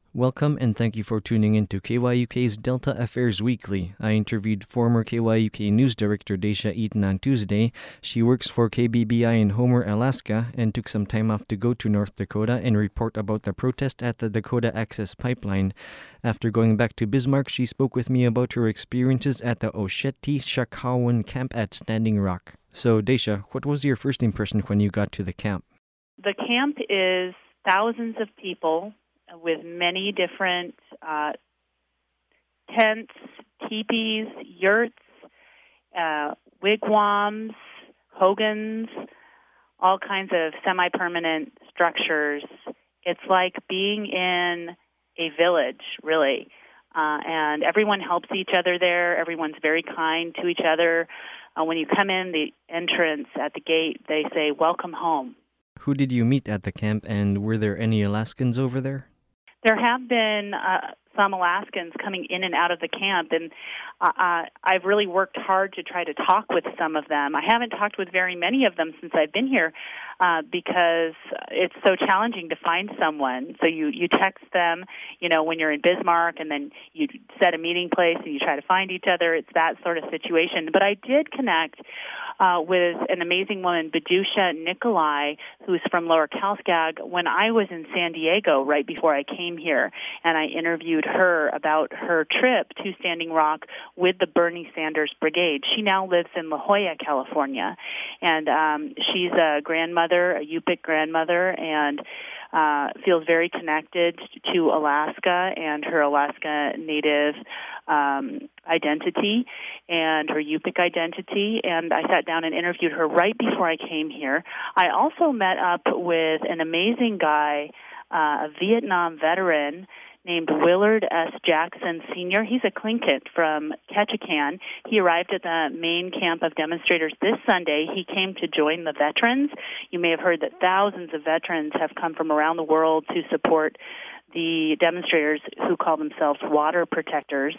Welcome and thank you for tuning in to KYUK's Delta Affairs Weekly. I interviewed former KYUK News Director Daisha Eaton on Tuesday. She works for KBBI in Homer, Alaska, and took some time off to go to North Dakota and report about the protest at the Dakota Access Pipeline. After going back to Bismarck, she spoke with me about her experiences at the Oceti-Sakowin camp at Standing Rock. So, Daisha, what was your first impression when you got to the camp? The camp is thousands of people with many different tents, teepees, yurts, wigwams, hogans, all kinds of semi-permanent structures. It's like being in a village, really. And everyone helps each other there. Everyone's very kind to each other. When you come in the entrance at the gate, they say, "Welcome home." Who did you meet at the camp, and were there any Alaskans over there? There have been some Alaskans coming in and out of the camp, and I've really worked hard to try to talk with some of them. I haven't talked with very many of them since I've been here because it's so challenging to find someone. So you text them, when you're in Bismarck, and then you set a meeting place and you try to find each other. It's that sort of situation. But I did connect with an amazing woman, Badusha Nikolai, who's from Lower Calskag, when I was in San Diego right before I came here, and I interviewed her about her trip to Standing Rock with the Bernie Sanders Brigade. She now lives in La Jolla, California, and she's a grandmother, a Yupik grandmother, and feels very connected to Alaska and her Alaska Native identity and her Yupik identity, and I sat down and interviewed her right before I came here. I also met up with an amazing guy, a Vietnam veteran named Willard S. Jackson Sr. He's a Tlingit from Ketchikan. He arrived at the main camp of demonstrators this Sunday. He came to join the veterans. You may have heard that thousands of veterans have come from around the world to support the demonstrators who call themselves water protectors.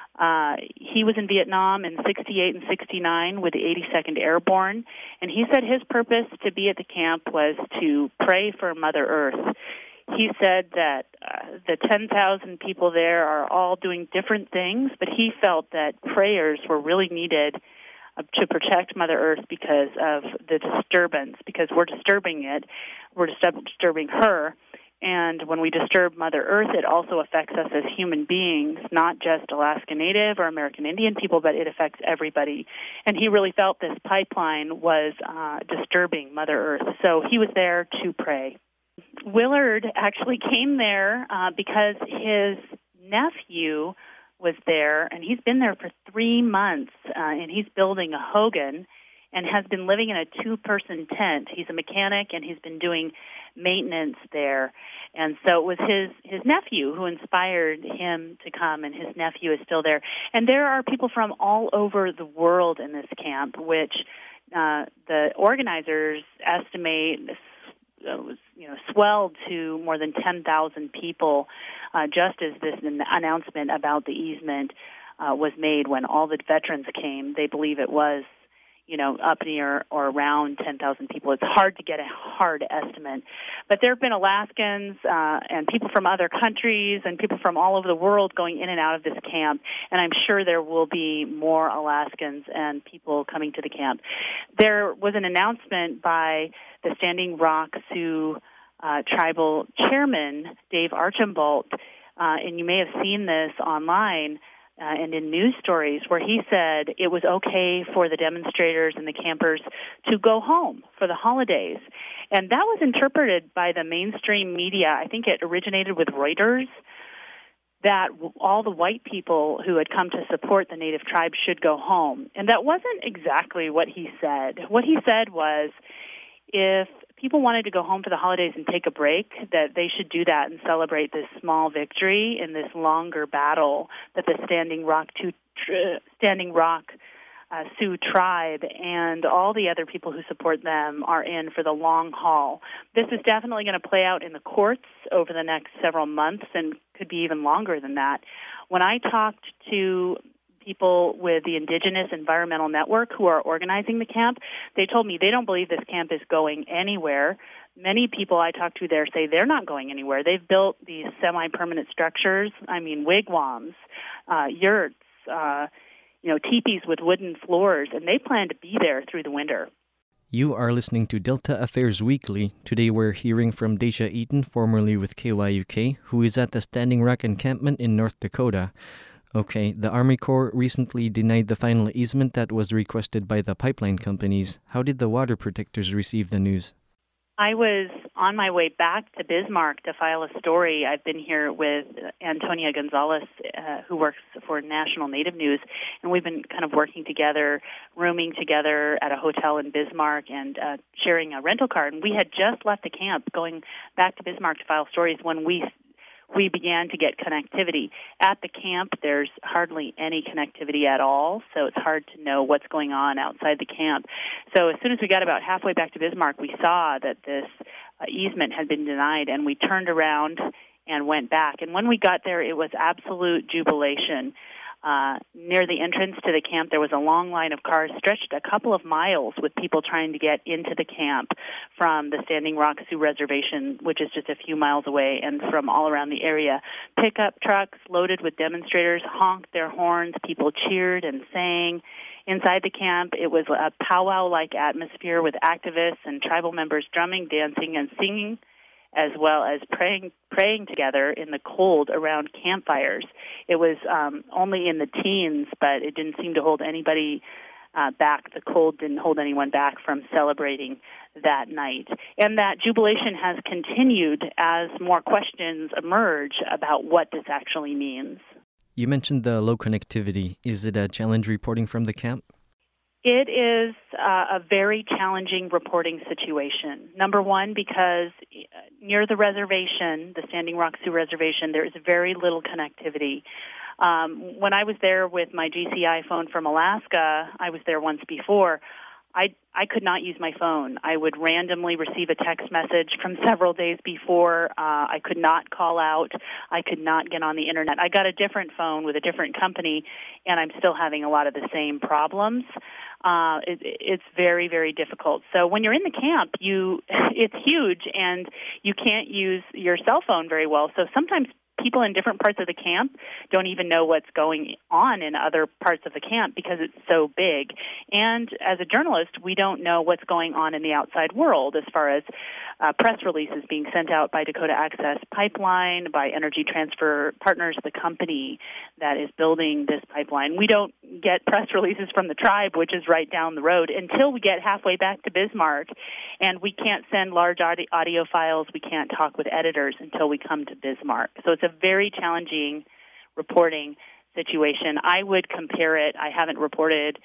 He was in Vietnam in 68 and 69 with the 82nd Airborne, and he said his purpose to be at the camp was to pray for Mother Earth. He said that the 10,000 people there are all doing different things, but he felt that prayers were really needed to protect Mother Earth because of the disturbance, because we're disturbing it, we're disturbing her. And when we disturb Mother Earth, it also affects us as human beings, not just Alaska Native or American Indian people, but it affects everybody. And he really felt this pipeline was disturbing Mother Earth. So he was there to pray. Willard actually came there because his nephew was there, and he's been there for 3 months, and he's building a hogan and has been living in a 2-person tent. He's a mechanic, and he's been doing maintenance there. And so it was his nephew who inspired him to come, and his nephew is still there. And there are people from all over the world in this camp, which the organizers estimate swelled to more than 10,000 people just as this announcement about the easement was made when all the veterans came. They believe it was up near or around 10,000 people. It's hard to get a hard estimate. But there have been Alaskans and people from other countries and people from all over the world going in and out of this camp, and I'm sure there will be more Alaskans and people coming to the camp. There was an announcement by the Standing Rock Sioux tribal chairman, Dave Archambault, and you may have seen this online, and in news stories, where he said it was okay for the demonstrators and the campers to go home for the holidays. And that was interpreted by the mainstream media. I think it originated with Reuters, that all the white people who had come to support the Native tribes should go home. And that wasn't exactly what he said. What he said was, if people wanted to go home for the holidays and take a break, that they should do that and celebrate this small victory in this longer battle that the Standing Rock Sioux tribe and all the other people who support them are in for the long haul. This is definitely going to play out in the courts over the next several months and could be even longer than that. When I talked to people with the Indigenous Environmental Network who are organizing the camp, they told me they don't believe this camp is going anywhere. many people I talk to there say they're not going anywhere. They've built these semi-permanent structures, wigwams, yurts, teepees with wooden floors, and they plan to be there through the winter. You are listening to Delta Affairs Weekly. Today we're hearing from Dacia Eaton, formerly with KYUK, who is at the Standing Rock encampment in North Dakota. Okay, the Army Corps recently denied the final easement that was requested by the pipeline companies. How did the water protectors receive the news? I was on my way back to Bismarck to file a story. I've been here with Antonia Gonzalez, who works for National Native News, and we've been kind of working together, rooming together at a hotel in Bismarck and sharing a rental car. And we had just left the camp, going back to Bismarck to file stories when we began to get connectivity. At the camp, there's hardly any connectivity at all, so it's hard to know what's going on outside the camp. So as soon as we got about halfway back to Bismarck, we saw that this easement had been denied, and we turned around and went back. And when we got there, it was absolute jubilation. Near the entrance to the camp, there was a long line of cars stretched a couple of miles with people trying to get into the camp from the Standing Rock Sioux Reservation, which is just a few miles away, and from all around the area. Pickup trucks loaded with demonstrators honked their horns. People cheered and sang. Inside the camp, it was a powwow-like atmosphere with activists and tribal members drumming, dancing, and singing, as well as praying together in the cold around campfires. It was only in the teens, but it didn't seem to hold anybody back. The cold didn't hold anyone back from celebrating that night. And that jubilation has continued as more questions emerge about what this actually means. You mentioned the low connectivity. Is it a challenge reporting from the camp? It is a very challenging reporting situation. Number one, because near the reservation, the Standing Rock Sioux Reservation, there is very little connectivity. When I was there with my GCI phone from Alaska, I was there once before, I could not use my phone. I would randomly receive a text message from several days before. I could not call out. I could not get on the Internet. I got a different phone with a different company, and I'm still having a lot of the same problems. It's very, very difficult. So when you're in the camp, it's huge, and you can't use your cell phone very well. So sometimes people in different parts of the camp don't even know what's going on in other parts of the camp because it's so big. And as a journalist, we don't know what's going on in the outside world as far as press releases being sent out by Dakota Access Pipeline, by Energy Transfer Partners, the company that is building this pipeline. We don't get press releases from the tribe, which is right down the road, until we get halfway back to Bismarck. And we can't send large audio files. We can't talk with editors until we come to Bismarck. So it's a very challenging reporting situation. I would compare it, I haven't reported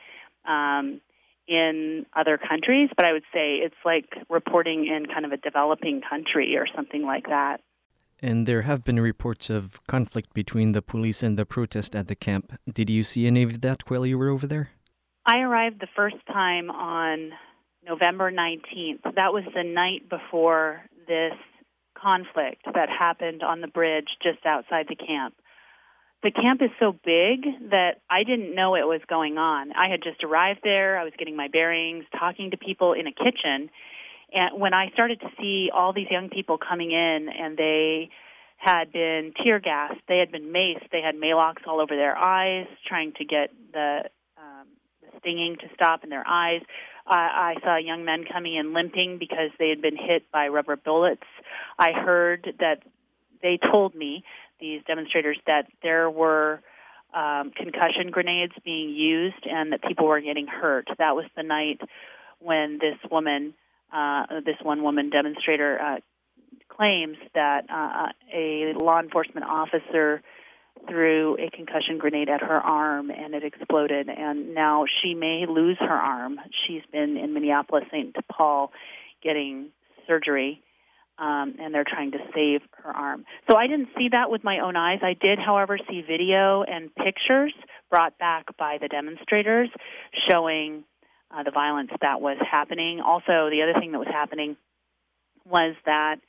in other countries, but I would say it's like reporting in kind of a developing country or something like that. And there have been reports of conflict between the police and the protest at the camp. Did you see any of that while you were over there? I arrived the first time on November 19th. That was the night before this conflict that happened on the bridge just outside the camp. The camp is so big that I didn't know it was going on. I had just arrived there. I was getting my bearings, talking to people in a kitchen. And when I started to see all these young people coming in, and they had been tear gassed, they had been maced, they had Maalox all over their eyes, trying to get the stinging to stop in their eyes. I saw young men coming in limping because they had been hit by rubber bullets. I heard that they told me, these demonstrators, that there were concussion grenades being used and that people were getting hurt. That was the night when this one woman demonstrator claims that a law enforcement officer threw a concussion grenade at her arm and it exploded, and now she may lose her arm. She's been in Minneapolis, St. Paul, getting surgery, and they're trying to save her arm. So I didn't see that with my own eyes. I did, however, see video and pictures brought back by the demonstrators showing the violence that was happening. Also, the other thing that was happening was that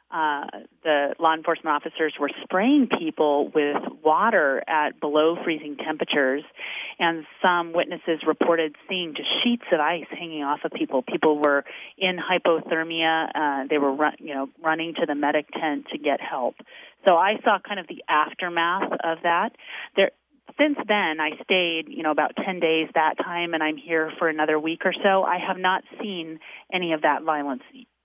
the law enforcement officers were spraying people with water at below freezing temperatures, and some witnesses reported seeing just sheets of ice hanging off of people. People were in hypothermia. They were running to the medic tent to get help. So I saw kind of the aftermath of that. Since then, I stayed, about 10 days that time, and I'm here for another week or so. I have not seen any of that violence.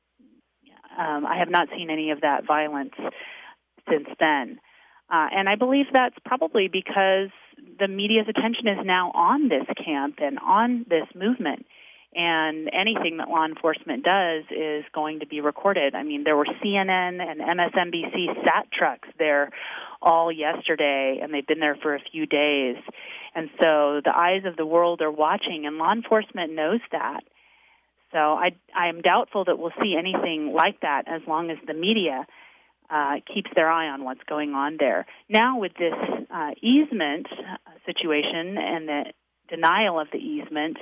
Since then. And I believe that's probably because the media's attention is now on this camp and on this movement. And anything that law enforcement does is going to be recorded. I mean, there were CNN and MSNBC SAT trucks there all yesterday, and they've been there for a few days. And so the eyes of the world are watching, and law enforcement knows that. So I am doubtful that we'll see anything like that as long as the media keeps their eye on what's going on there. Now with this easement situation and the denial of the easement,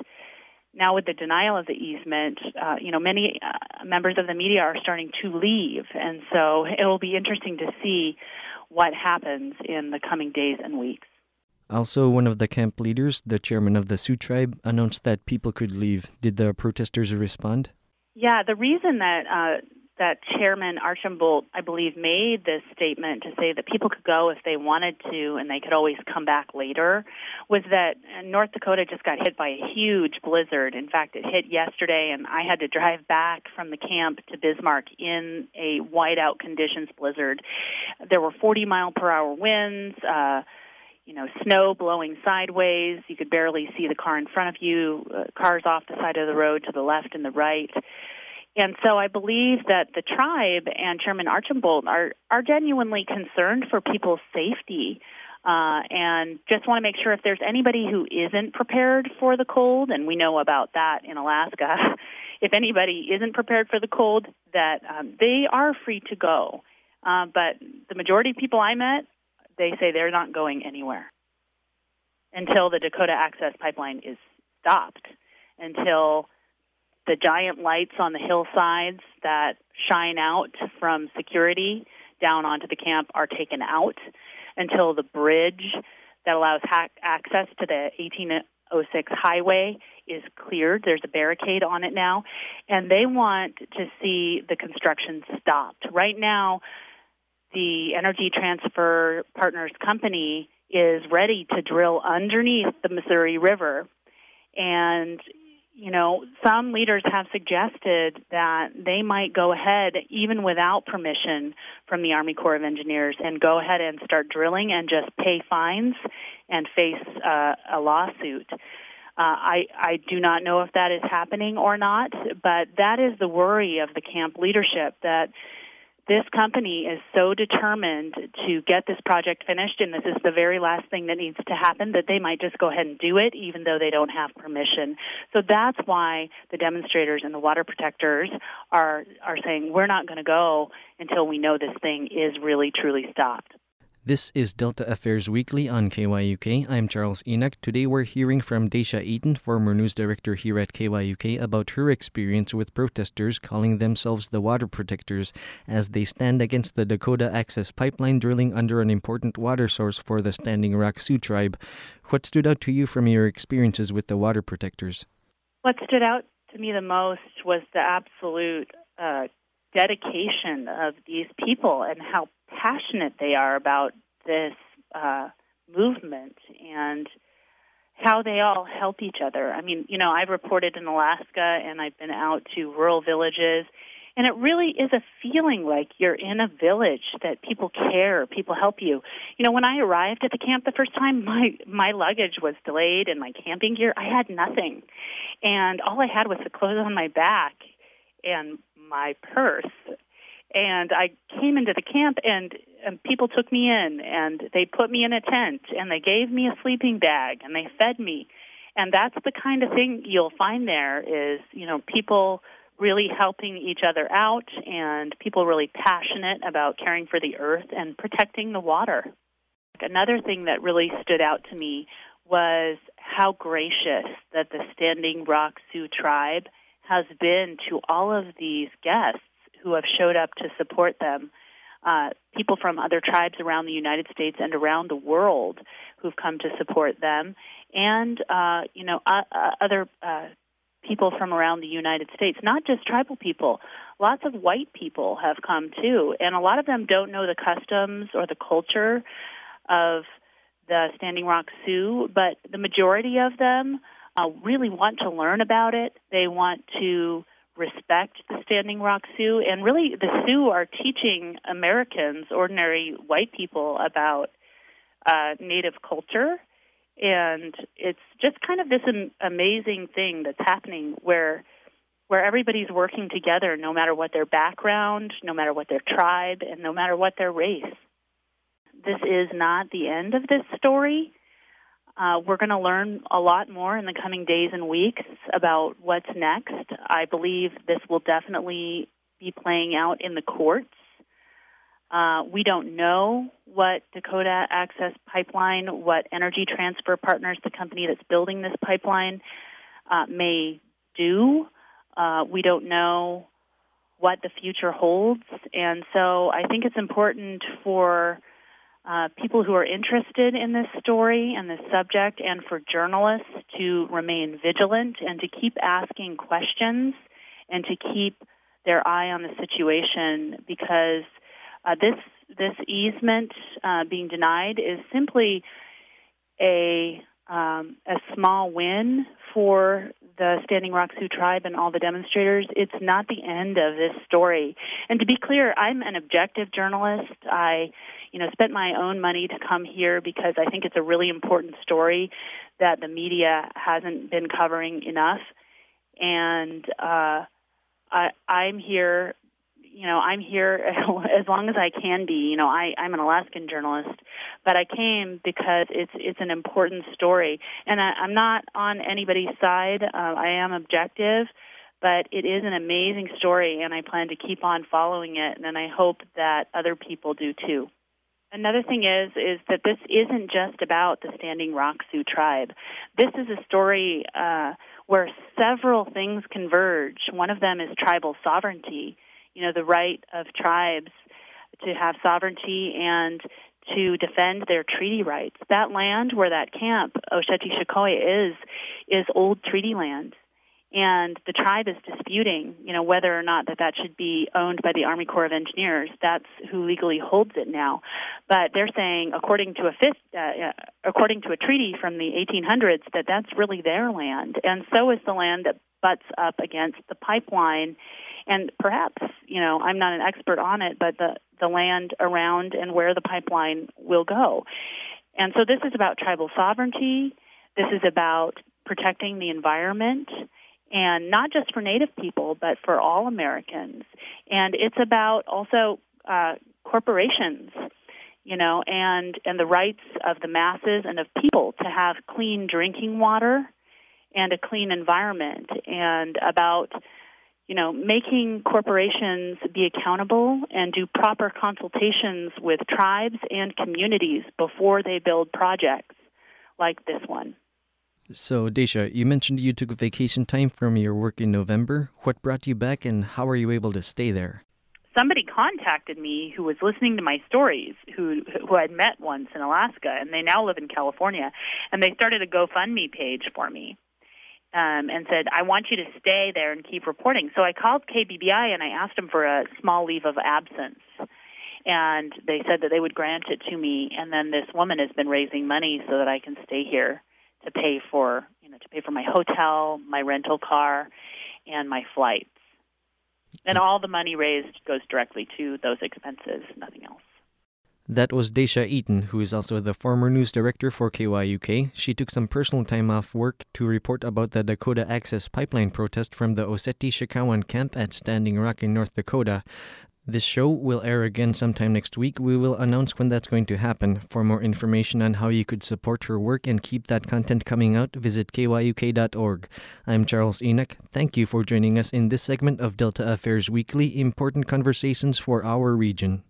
many members of the media are starting to leave. And so it will be interesting to see what happens in the coming days and weeks. Also, one of the camp leaders, the chairman of the Sioux tribe, announced that people could leave. Did the protesters respond? Yeah, the reason that Chairman Archambault, I believe, made this statement to say that people could go if they wanted to and they could always come back later was that North Dakota just got hit by a huge blizzard. In fact, it hit yesterday, and I had to drive back from the camp to Bismarck in a whiteout conditions blizzard. There were 40-mile-per-hour winds, snow blowing sideways. You could barely see the car in front of you, cars off the side of the road to the left and the right. And so I believe that the tribe and Chairman Archambault are genuinely concerned for people's safety and just want to make sure if there's anybody who isn't prepared for the cold, and we know about that in Alaska, if anybody isn't prepared for the cold, that they are free to go. But the majority of people I met, they say they're not going anywhere until the Dakota Access Pipeline is stopped, until the giant lights on the hillsides that shine out from security down onto the camp are taken out, until the bridge that allows access to the 1806 highway is cleared. There's a barricade on it now, and they want to see the construction stopped. Right now, the Energy Transfer Partners Company is ready to drill underneath the Missouri River. And, some leaders have suggested that they might go ahead, even without permission from the Army Corps of Engineers, and go ahead and start drilling and just pay fines and face a lawsuit. I do not know if that is happening or not, but that is the worry of the camp leadership, that this company is so determined to get this project finished, and this is the very last thing that needs to happen, that they might just go ahead and do it, even though they don't have permission. So that's why the demonstrators and the water protectors are saying, we're not going to go until we know this thing is really, truly stopped. This is Delta Affairs Weekly on KYUK. I'm Charles Enoch. Today we're hearing from Dacia Eaton, former news director here at KYUK, about her experience with protesters calling themselves the Water Protectors as they stand against the Dakota Access Pipeline drilling under an important water source for the Standing Rock Sioux tribe. What stood out to you from your experiences with the Water Protectors? What stood out to me the most was the absolute dedication of these people and how passionate they are about this movement and how they all help each other. I mean, I've reported in Alaska and I've been out to rural villages, and it really is a feeling like you're in a village, that people care, people help you. When I arrived at the camp the first time, my luggage was delayed and my camping gear, I had nothing. And all I had was the clothes on my back and my purse. And I came into the camp, and people took me in, and they put me in a tent, and they gave me a sleeping bag, and they fed me. And that's the kind of thing you'll find there is, people really helping each other out, and people really passionate about caring for the earth and protecting the water. Another thing that really stood out to me was how gracious that the Standing Rock Sioux tribe has been to all of these guests who have showed up to support them. People from other tribes around the United States and around the world who've come to support them, and other people from around the United States, not just tribal people. Lots of white people have come too, and a lot of them don't know the customs or the culture of the Standing Rock Sioux, but the majority of them really want to learn about it. They want to respect the Standing Rock Sioux, and really the Sioux are teaching Americans, ordinary white people, about Native culture. And it's just kind of this amazing thing that's happening where everybody's working together, no matter what their background, no matter what their tribe, and no matter what their race. This is not the end of this story. We're going to learn a lot more in the coming days and weeks about what's next. I believe this will definitely be playing out in the courts. We don't know what Dakota Access Pipeline, what Energy Transfer Partners, the company that's building this pipeline, may do. We don't know what the future holds. And so I think it's important for people who are interested in this story and this subject, and for journalists to remain vigilant and to keep asking questions and to keep their eye on the situation, because this easement being denied is simply a small win for the Standing Rock Sioux tribe and all the demonstrators. It's not the end of this story. And to be clear, I'm an objective journalist. I spent my own money to come here because I think it's a really important story that the media hasn't been covering enough. And I'm here. I'm here as long as I can be. I'm an Alaskan journalist, but I came because it's an important story. And I'm not on anybody's side. I am objective, but it is an amazing story, and I plan to keep on following it, and I hope that other people do too. Another thing is that this isn't just about the Standing Rock Sioux tribe. This is a story where several things converge. One of them is tribal sovereignty, the right of tribes to have sovereignty and to defend their treaty rights. That land where that camp, Oceti-Sakowin, is old treaty land. And the tribe is disputing, whether or not that should be owned by the Army Corps of Engineers. That's who legally holds it now. But they're saying, according to a treaty from the 1800s, that's really their land. And so is the land that butts up against the pipeline. And perhaps, I'm not an expert on it, but the land around and where the pipeline will go. And so this is about tribal sovereignty. This is about protecting the environment, and not just for Native people, but for all Americans. And it's about also corporations, and the rights of the masses and of people to have clean drinking water and a clean environment, and about making corporations be accountable and do proper consultations with tribes and communities before they build projects like this one. So, Daisha, you mentioned you took vacation time from your work in November. What brought you back, and how were you able to stay there? Somebody contacted me who was listening to my stories, who I'd met once in Alaska, and they now live in California, and they started a GoFundMe page for me. And said, I want you to stay there and keep reporting. So I called KBBI and I asked them for a small leave of absence. And they said that they would grant it to me. And then this woman has been raising money so that I can stay here to pay for my hotel, my rental car, and my flights. And all the money raised goes directly to those expenses, nothing else. That was Daisha Eaton, who is also the former news director for KYUK. She took some personal time off work to report about the Dakota Access Pipeline protest from the Oceti-Sakowin camp at Standing Rock in North Dakota. This show will air again sometime next week. We will announce when that's going to happen. For more information on how you could support her work and keep that content coming out, visit kyuk.org. I'm Charles Enoch. Thank you for joining us in this segment of Delta Affairs Weekly, important conversations for our region.